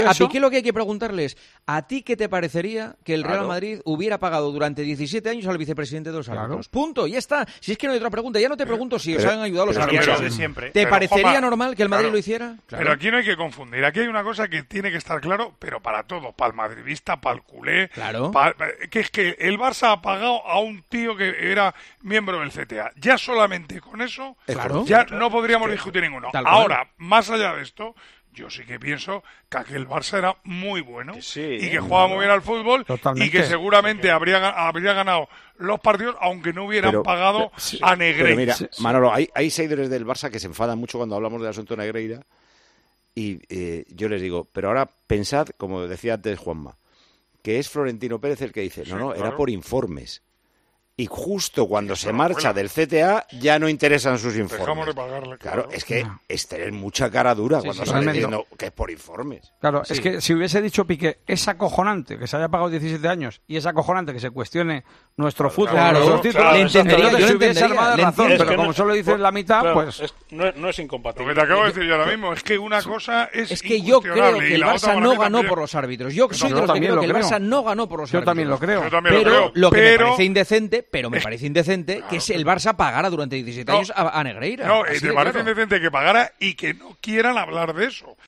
A Piqué lo que hay que preguntarle es, ¿a ti qué te parecería que el Real Madrid hubiera pagado durante 17 años al vicepresidente de los árbitros? Punto, ya está. Si es que no hay otra pregunta, ya no te pregunto si os han ayudado los árbitros. ¿Te parecería normal que el Madrid lo hiciera? Claro. Pero aquí no hay que confundir. Aquí hay una cosa que tiene que estar claro, pero para todo, para el madridista, para el culé, que es que el Barça ha pagado a un tío que era miembro del CTA. Ya solamente con eso, ya no podríamos discutir ninguno. Ahora, más allá de esto, yo sí que pienso que aquel Barça era muy bueno y que jugaba muy bien al fútbol y que seguramente habría ganado los partidos aunque no hubieran pagado a Negreira. Pero mira, Manolo, hay seguidores del Barça que se enfadan mucho cuando hablamos del asunto de Negreira y yo les digo, pero ahora pensad, como decía antes Juanma, que es Florentino Pérez el que dice, era por informes. Y justo cuando se marcha del CTA ya no interesan sus informes. Dejamos de pagarle. Claro, es que es tener mucha cara dura cuando sale diciendo que es por informes. Claro, es que si hubiese dicho Piqué, es acojonante que se haya pagado 17 años y es acojonante que se cuestione nuestro fútbol, nuestros títulos. Le entendería, yo hubiese armado de razón, pero como solo dices la mitad, pues... No es incompatible. Lo que te acabo de decir yo ahora mismo es que una cosa es que yo creo que el Barça no ganó por los árbitros. Yo soy de los que creo que el Barça no ganó por los árbitros. Yo también lo creo. Pero lo que me parece indecente, que es el Barça pagara durante 17 años a Negreira. No, te parece indecente que pagara y que no quieran hablar de eso.